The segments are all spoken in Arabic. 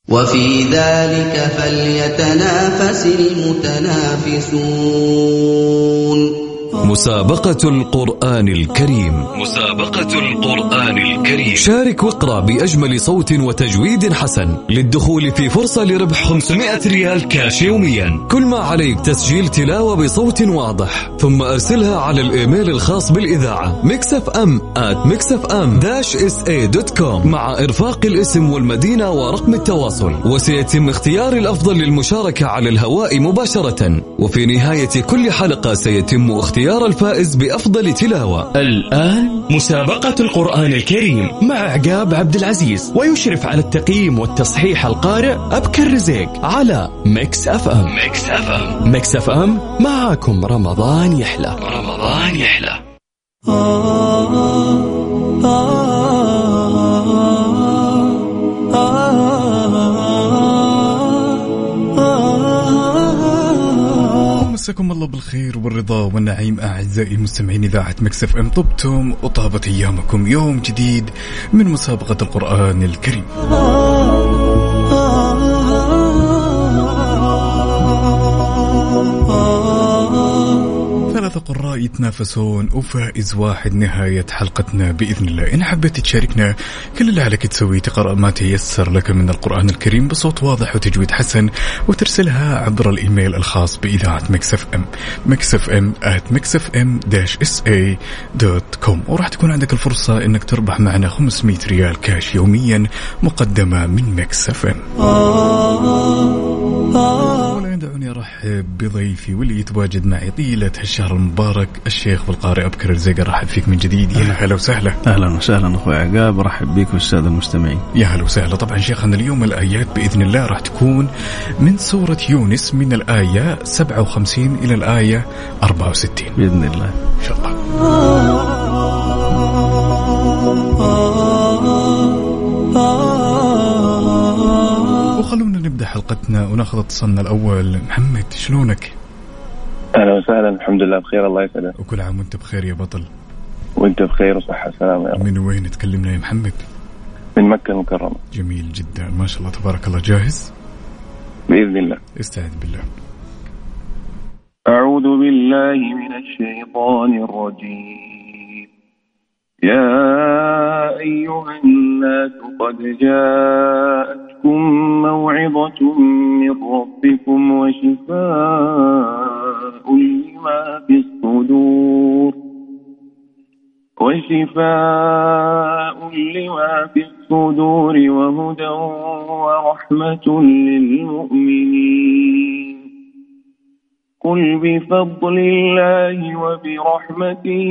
وفي ذلك فليتنافس المتنافسون. مسابقة القرآن الكريم. مسابقة القرآن الكريم. شارك واقرأ بأجمل صوت وتجويد حسن للدخول في فرصة لربح 500 ريال كاش يوميا. كل ما عليك تسجيل تلاوة بصوت واضح، ثم أرسلها على الإيميل الخاص بالإذاعة mixfm@mixfm-sa.com مع إرفاق الاسم والمدينة ورقم التواصل، وسيتم اختيار الأفضل للمشاركة على الهواء مباشرة. وفي نهاية كل حلقة سيتم اختيار الفائز بأفضل تلاوة. الآن مسابقة القرآن الكريم مع عقاب عبد العزيز، ويشرف على التقييم والتصحيح القارئ أبكر رزيق على ميكس اف ام. ميكس اف ام معاكم رمضان يحلى. رمضان يحلى. مساكم الله بالخير والرضا والنعيم أعزائي المستمعين إذاعة ميكس اف ام. طبتم وطابت أيامكم. يوم جديد من مسابقة القرآن الكريم. ثلاثة قراء يتنافسون وفائز واحد نهاية حلقتنا بإذن الله. إن حبيت تشاركنا كل اللي عليك تسوي تقرأ ما تيسر لك من القرآن الكريم بصوت واضح وتجويد حسن، وترسلها عبر الإيميل الخاص بإذاعة ميكس اف ام mixfm@mixfm-sa.com، وراح تكون عندك الفرصة إنك تربح معنا 500 ريال كاش يوميا مقدمة من ميكس اف ام. دعوني أرحب بضيفي واللي يتواجد معي طيلة هالشهر المبارك، الشيخ والقارئ أبكر الرزيق. أرحب فيك من جديد. يا هلا وسهلا. أهلا وسهلا أخوي عقاب، أرحب بك والسادة المستمعين. يا هلا وسهلا. طبعا شيخنا اليوم الآيات بإذن الله راح تكون من سورة يونس من الآية 57 إلى الآية 64 بإذن الله إن شاء الله. وخلونا نبدأ حلقتنا وناخذ اتصالنا الأول. محمد شلونك؟ أهلا وسهلا. الحمد لله بخير الله يسعدك. وكل عام وانت بخير يا بطل. وانت بخير وصحة وسلامة يا رب. من وين تكلمنا يا محمد؟ من مكة المكرمة. جميل جدا ما شاء الله تبارك الله. جاهز؟ بإذن الله. استعد بالله. أعوذ بالله من الشيطان الرجيم. يا أيها الناس قد جاءتكم موعظة من ربكم وشفاء لما في الصدور وهدى ورحمة للمؤمنين. قل بفضل الله وبرحمته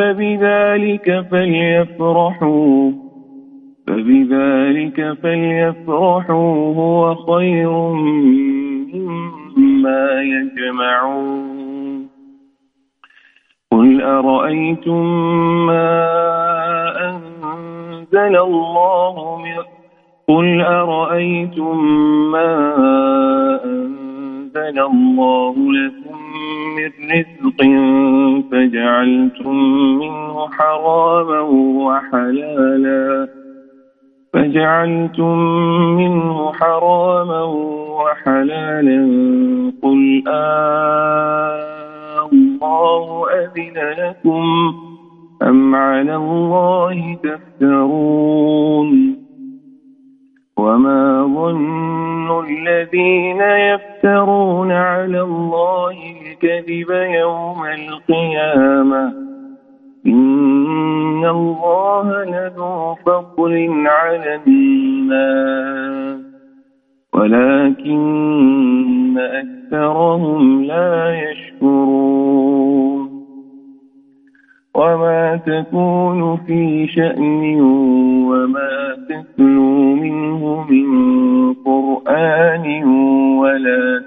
فبذلك فليفرحوا هو خير مما يجمعون. قل أرأيتم ما أنزل الله لكم من رزق فجعلتم منه حراما وحلالا قل الله أذن لكم أم على الله تفترون. وما ظن الذين يفترون على الله الكذب يوم القيامة إن الله لذو فضل على الناس ولكن أكثرهم لا يشكرون. وما تكون في شأن وما تتلو منه من قرآن ولا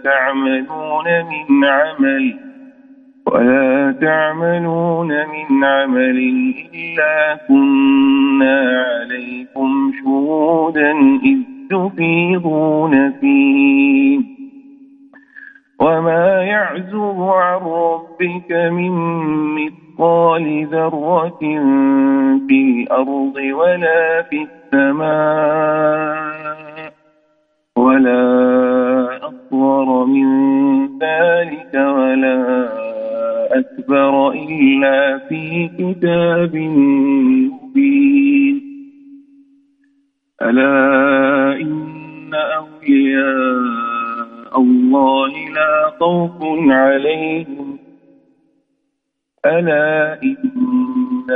تعملون من عمل إلا كنا عليكم شهودا إذ تفيضون فيه. وما يعزب عن ربك من مثقال ذرة في الأرض ولا في السماء إلا في كتاب مبين ألا إن أولياء الله لا خوف عليهم ألا إن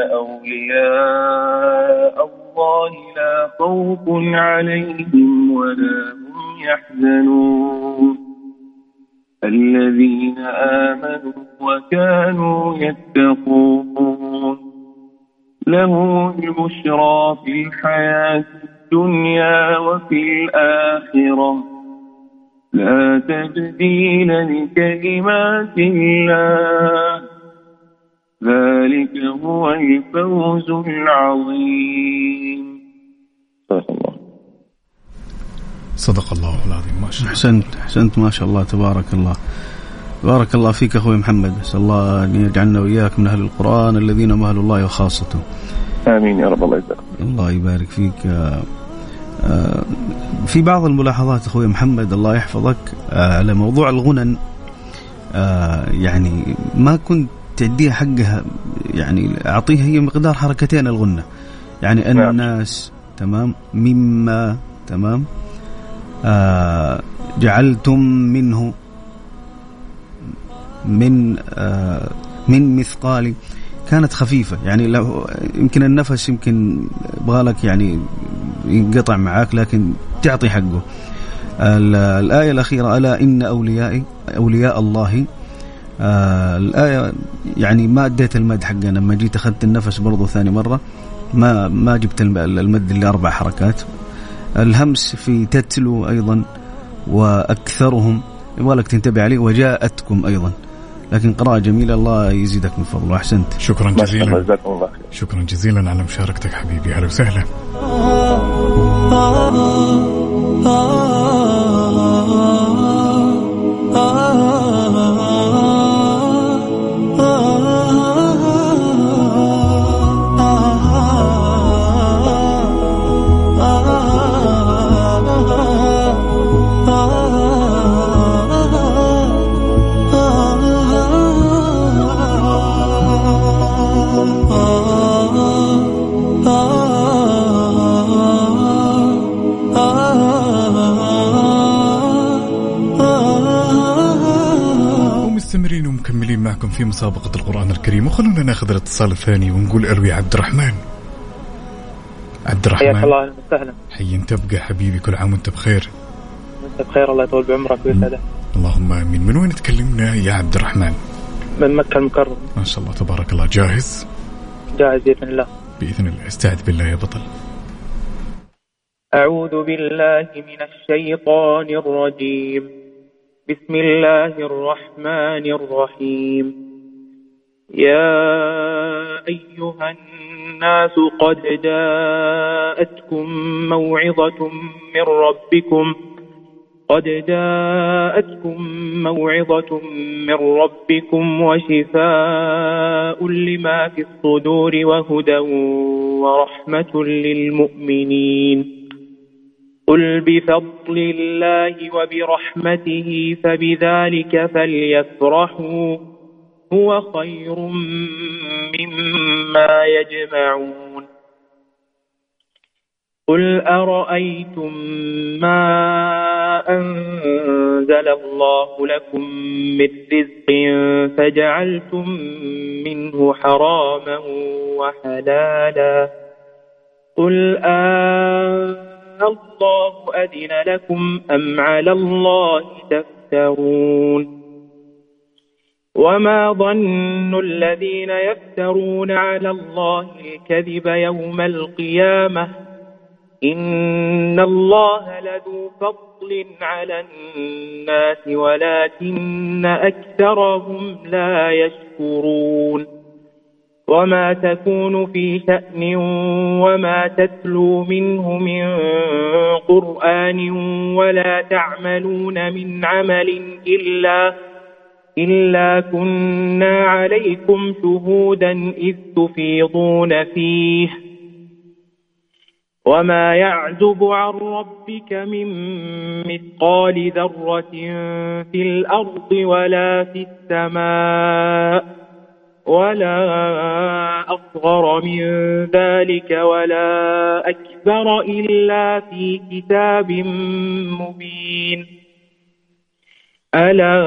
أولياء الله لا خوف عليهم ولا هم يحزنون الذين آمنوا وكانوا يتقون لهم البشرى في الحياة الدنيا وفي الآخرة لا تبديل لكلمات الله ذلك هو الفوز العظيم. صدق الله العظيم. ما شاء الله. أحسنت ما شاء الله تبارك الله. بارك الله فيك أخوي محمد. أسأل الله أن يجعلنا وإياك من أهل القرآن الذين هم أهل الله وخاصته. آمين يا رب. الله يبارك. الله يبارك فيك. في بعض الملاحظات أخوي محمد الله يحفظك على موضوع الغنن، يعني ما كنت تعديها حقها، يعني أعطيها هي مقدار حركتين الغنة، يعني أن الناس تمام مما تمام جعلتم منه من مثقال، كانت خفيفة، يعني لو يمكن النفس يمكن بغالك يعني ينقطع معاك، لكن تعطي حقه. الآية الأخيرة ألا إن أولياء الله، الآية يعني ما أديت المد حقنا، لما جيت أخذت النفس برضو ثاني مرة ما جبت المد اللي 4 حركات. الهمس في تتلو أيضا، وأكثرهم يبغالك تنتبه عليه، وجاءتكم أيضا، لكن قراءة جميلة. الله يزيدك من فضله. أحسنت. شكرا جزيلا. شكرا جزيلا على مشاركتك حبيبي. أهلا وسهلا. ومستمرين ومكملين معكم في مسابقة القرآن الكريم، وخلونا ناخذ الاتصال الثاني ونقول ألو يا عبد الرحمن. عبد الرحمن حياك الله وسهلا. حي تبقى حبيبي، كل عام وانت بخير. وانت بخير، الله يطول بعمرك ويسعدك. اللهم آمين. من وين تكلمنا يا عبد الرحمن؟ من مكة المكرمة. ما شاء الله تبارك الله. جاهز؟ جاهز بإذن الله. بإذن الله. استعد بالله يا بطل. أعوذ بالله من الشيطان الرجيم. بسم الله الرحمن الرحيم. يا أيها الناس قد جاءتكم موعظة من ربكم وشفاء لما في الصدور وهدى ورحمة للمؤمنين. قل بفضل الله وبرحمته فبذلك فليفرحوا هو خير مما يجمعون. قل أرأيتم ما أنزل الله لكم من رزق فجعلتم منه حراما وحلالا، قل الله أذن لكم أم على الله تفترون. وما ظن الذين يفترون على الله الكذب يوم القيامة إن الله لذو فضل على الناس ولكن أكثرهم لا يشكرون. وما تكون في شأن وما تتلو منه من قرآن ولا تعملون من عمل إلا كنا عليكم شهودا إذ تفيضون فيه. وما يعزب عن ربك من مثقال ذرة في الأرض ولا في السماء ولا أصغر من ذلك ولا أكبر إلا في كتاب مبين. ألا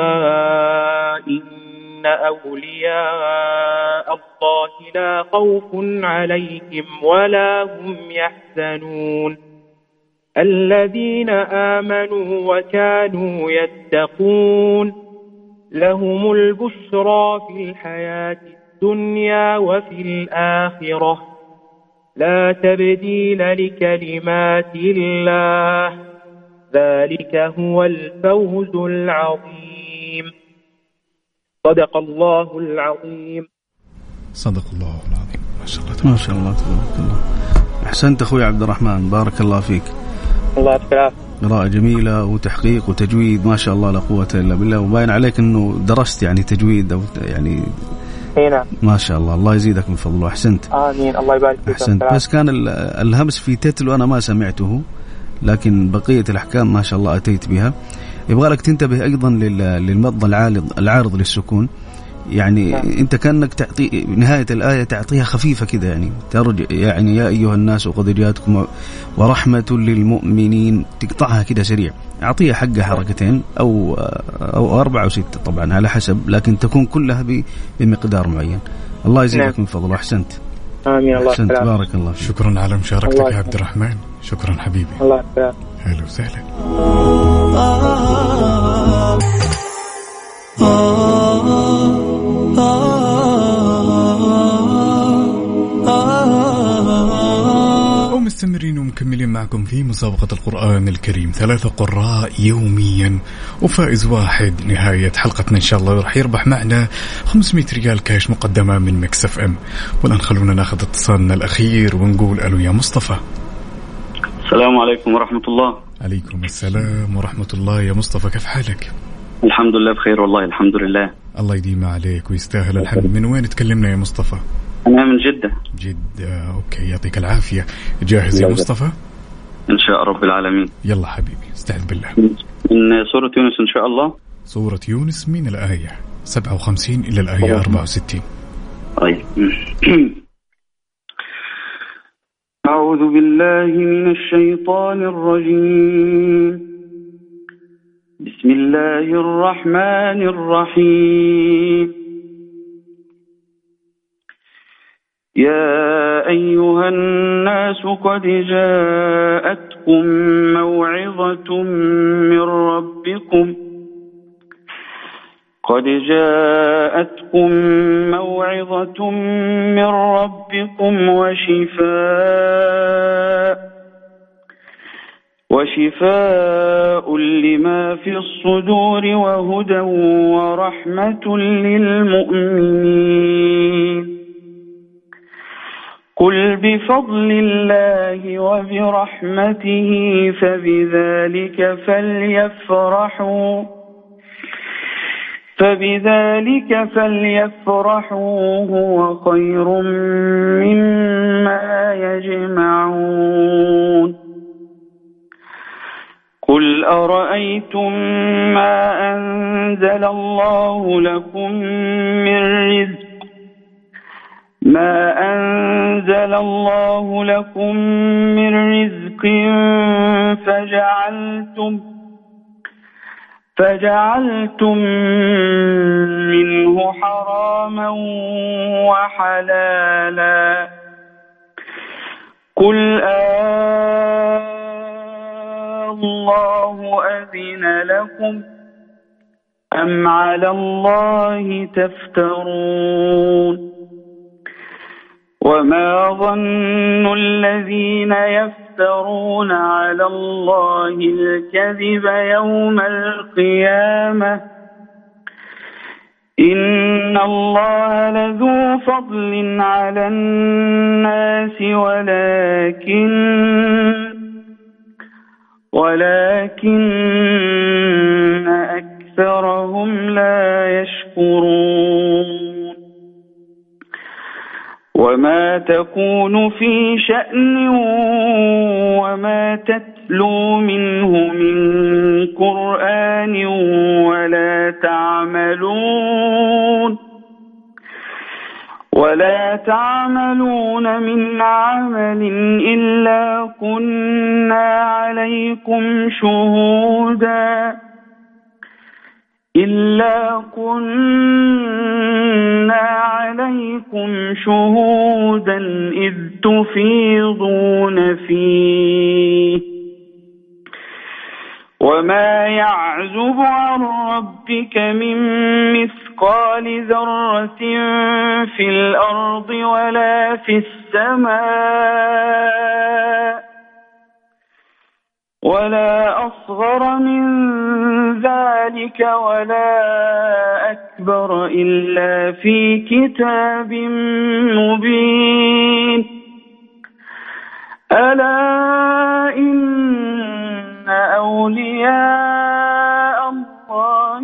إن أولياء الله لا خوف عليهم ولا هم يحزنون الذين آمنوا وكانوا يتقون لهم البشرى في الحياة الدنيا وفي الآخرة لا تبديل لكلمات الله ذلك هو الفوز العظيم. صدق الله العظيم. صدق الله العظيم. ما شاء الله ما شاء الله تبارك الله. أحسنت أخوي عبد الرحمن، بارك الله فيك. الله يبارك. قراءة جميلة وتحقيق وتجويد ما شاء الله لا قوة إلا بالله، وباين عليك إنه درست يعني تجويد أو يعني هنا. ما شاء الله، الله يزيدك من فضله. أحسنت. آمين. الله يبارك فيك. أحسنت. بس كان الهمس في تتلو أنا ما سمعته، لكن بقية الأحكام ما شاء الله أتيت بها. يبغى لك تنتبه أيضا للمض العارض للسكون، يعني أنت كأنك تعطي نهاية الآية تعطيها خفيفة كده، يعني ترجع يعني يا أيها الناس وقد جاءتكم ورحمة للمؤمنين، تقطعها كده سريع، أعطيها حقها حركتين أو 4 أو 6 طبعا على حسب، لكن تكون كلها بمقدار معين. الله يزيدك من فضله. أحسنت. آمين. الله أحسنت. بارك الله فيك. شكرا على مشاركتك يا عبد الرحمن. شكرا حبيبي. الله يبارك. أهلا وسهلا. ومستمرين ومكملين معكم في مسابقة القرآن الكريم، 3 قراء يوميا وفائز واحد نهاية حلقتنا إن شاء الله، راح يربح معنا 500 ريال كاش مقدمة من ميكس اف ام. والآن خلونا ناخذ اتصالنا الأخير ونقول ألو يا مصطفى. السلام عليكم ورحمة الله. عليكم السلام ورحمة الله. يا مصطفى كيف حالك؟ الحمد لله بخير والله، الحمد لله. الله يديم عليك ويستاهل الحمد. من وين تكلمنا يا مصطفى؟ أنا من جدة. جدة، أوكي، يعطيك العافية. جاهز يا مصطفى؟ إن شاء رب العالمين. يلا حبيبي استعذ بالله. من سورة يونس إن شاء الله. سورة يونس من الآية 57 إلى الآية 64. طيب. أعوذ بالله من الشيطان الرجيم. بسم الله الرحمن الرحيم. يا أيها الناس قد جاءتكم موعظة من ربكم وشفاء لما في الصدور وهدى ورحمة للمؤمنين. قل بفضل الله وبرحمته فبذلك فليفرحوا هو خير مما يجمعون. قل أرأيتم ما أنزل الله لكم من رزق فجعلتم منه حراما وحلالا. قل الله أذن لكم أم على الله تفترون. وما ظن الذين يفترون على الله الكذب يوم القيامة إن الله لذو فضل على الناس ولكن أكثرهم لا يشكرون. وما تكون في شأن وما تتلو منه من قرآن ولا تعملون من عمل إلا كنا عليكم شهودا إذ تفيضون فيه وما يعزب عن ربك من مثقال ذرة في الأرض ولا في السماء ولا أصغر من ذلك ولا أكبر إلا في كتاب مبين ألا إن أولياء الله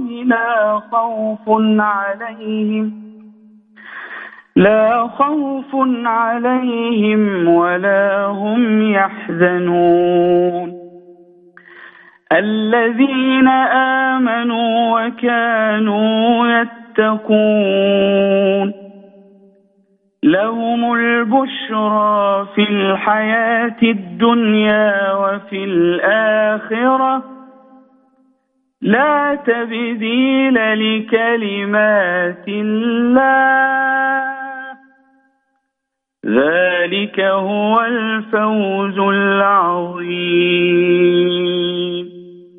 لا خوف عليهم ولا هم يحزنون الذين آمنوا وكانوا يتقون لهم البشرى في الحياة الدنيا وفي الآخرة لا تبديل لكلمات الله ذلك هو الفوز العظيم.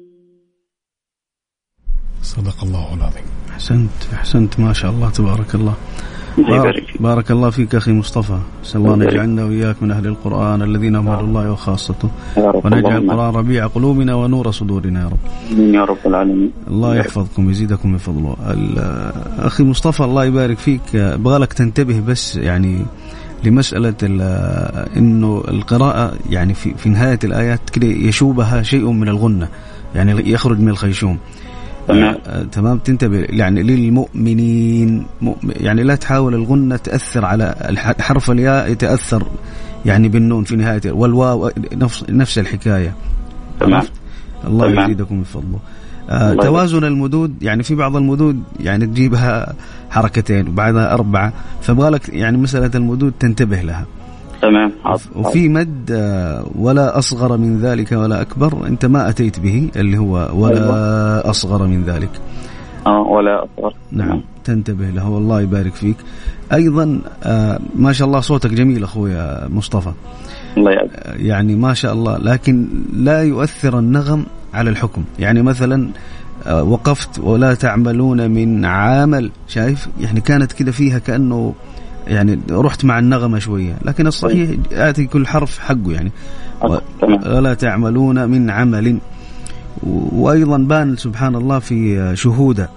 صدق الله العظيم. أحسنت ما شاء الله تبارك الله. بارك الله فيك أخي مصطفى. أسأل الله أن يجعلنا وإياك من أهل القرآن الذين هم أهل الله وخاصته ونجعل القرآن ربيع قلوبنا ونور صدورنا يا رب. يا رب العالمين. الله يحفظكم ويزيدكم من فضله. أخي مصطفى الله يبارك فيك بغالك تنتبه بس يعني لمسألة إنه القراءة يعني في نهاية الآيات كده يشوبها شيء من الغنة يعني يخرج من الخيشوم. تمام تنتبه يعني للمؤمنين يعني لا تحاول الغنة تأثر على حرف الياء يتأثر يعني بالنون في نهاية والواو نفس الحكاية. تمام. الله يزيدكم من فضله. توازن المدود يعني في بعض المدود يعني تجيبها حركتين وبعدها 4 فبغالك يعني مسألة المدود تنتبه لها. تمام. وفي مد ولا أصغر من ذلك ولا أكبر أنت ما أتيت به اللي هو ولا أصغر من ذلك. ولا أصغر. نعم تنتبه له والله يبارك فيك. أيضا ما شاء الله صوتك جميل أخويا مصطفى. الله يعافيك. يعني ما شاء الله لكن لا يؤثر النغم على الحكم يعني مثلا وقفت ولا تعملون من عمل شايف يعني كانت كده فيها كأنه يعني رحت مع النغمة شوية لكن الصحيح آتي كل حرف حقه يعني ولا تعملون من عمل. وأيضا بان سبحان الله في شهودة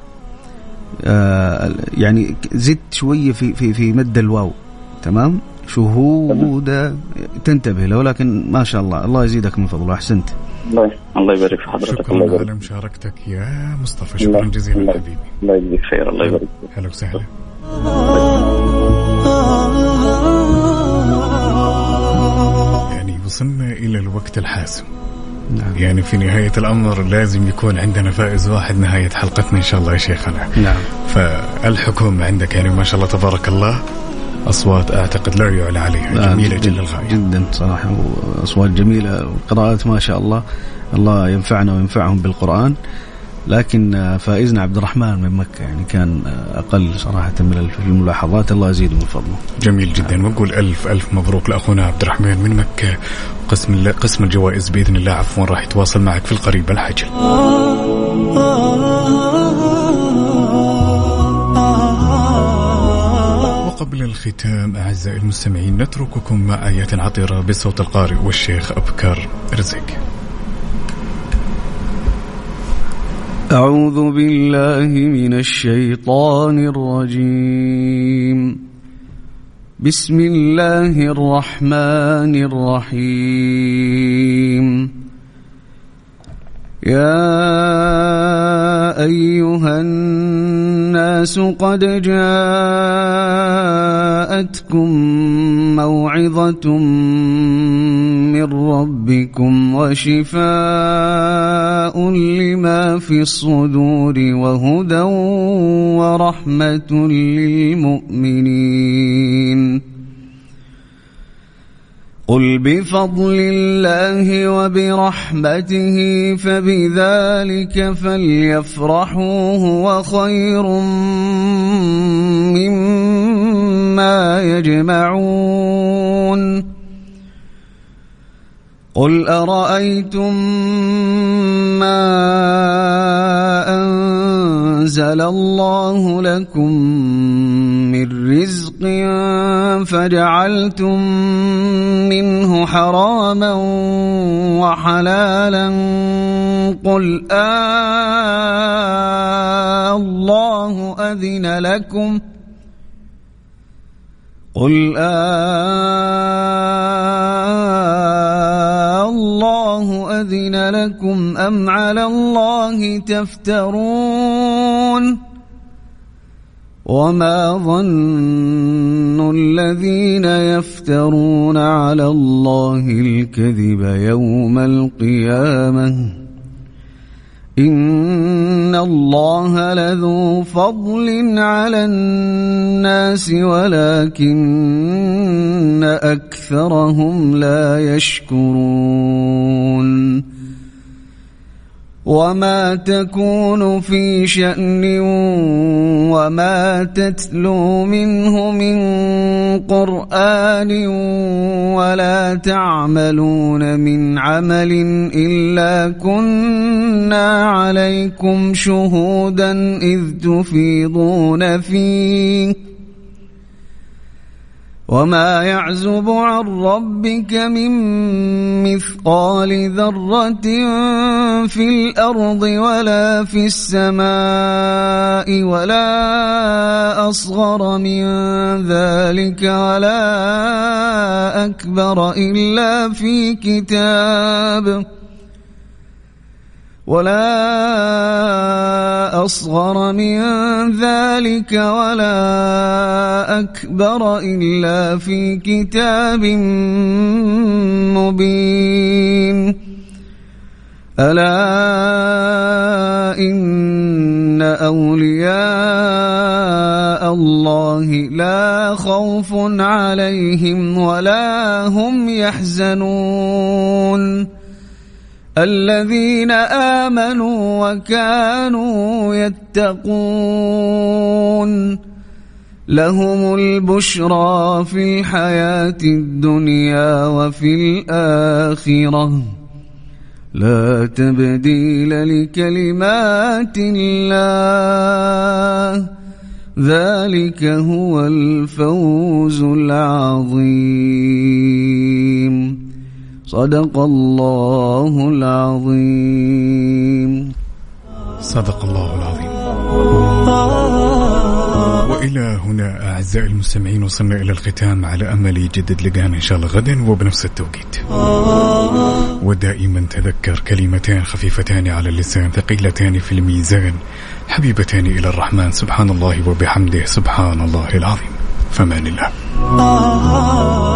يعني زدت شوية في مد الواو. تمام شهودة تنتبه له لكن ما شاء الله الله يزيدك من فضله. أحسنت. الله يبارك في حضرتك. شكرا على مشاركتك يا مصطفى. شكرا جزيلا حبيبي. الله يجزيك خير. الله يبارك فيك. هلا وسهلا. يعني وصلنا إلى الوقت الحاسم. نعم. يعني في نهاية الأمر لازم يكون عندنا فائز واحد نهاية حلقتنا إن شاء الله يا شيخنا. نعم. فالحكم عندك يعني ما شاء الله تبارك الله أصوات أعتقد لا يعلى عليها جميلة جدا الغاية جدا صراحة وأصوات جميلة وقراءات ما شاء الله. الله ينفعنا وينفعهم بالقرآن. لكن فائزنا عبد الرحمن من مكة يعني كان أقل صراحة من الملاحظات. الله يزيده من فضله. جميل جدا. ونقول ألف مبروك لأخونا عبد الرحمن من مكة. قسم الجوائز بإذن الله عفوا راح يتواصل معك في القريب العاجل. وقبل الختام أعزائي المستمعين نترككم مع آيات عطرة بصوت القارئ والشيخ أبكر رزق. أعوذ بالله من الشيطان الرجيم. بسم الله الرحمن الرحيم. يا أيها الناس الناس قد جاءتكم موعظة من ربكم وشفاء لما في الصدور وهدى ورحمة للمؤمنين. قل بفضل الله وبرحمته فبذلك فليفرحوا هو خير مما يجمعون. قل أرأيتم ما أنزل الله لكم من رزق فجعلتم منه حراما وحلالا قل الله أذن لكم الله أذن لكم أم على الله تفترون. وما ظن الذين يفترون على الله الكذب يوم القيامة إن الله لذو فضل على الناس ولكن أكثرهم لا يشكرون. وما تكون في شأن وما تتلو منه من قرآن ولا تعملون من عمل إلا كنا عليكم شهودا إذ تفيضون فيه وما يعزب عن ربك من مثقال ذرة في الأرض ولا في السماء ولا أصغر من ذلك ولا أكبر إلا في كتاب ولا أصغر من ذلك ولا أكبر إلا في كتاب مبين. ألا إن أولياء الله لا خوف عليهم ولا هم يحزنون الذين آمنوا وكانوا يتقون لهم البشرى في الحياة الدنيا وفي الآخرة لا تبديل لكلمات الله ذلك هو الفوز العظيم. صدق الله العظيم. صدق الله العظيم. وإلى هنا أعزائي المستمعين وصلنا إلى الختام على أمل يجدد لقانا إن شاء الله غدا وبنفس التوقيت. ودائما تذكر كلمتان خفيفتان على اللسان ثقيلتان في الميزان حبيبتان إلى الرحمن سبحان الله وبحمده سبحان الله العظيم. فمان الله.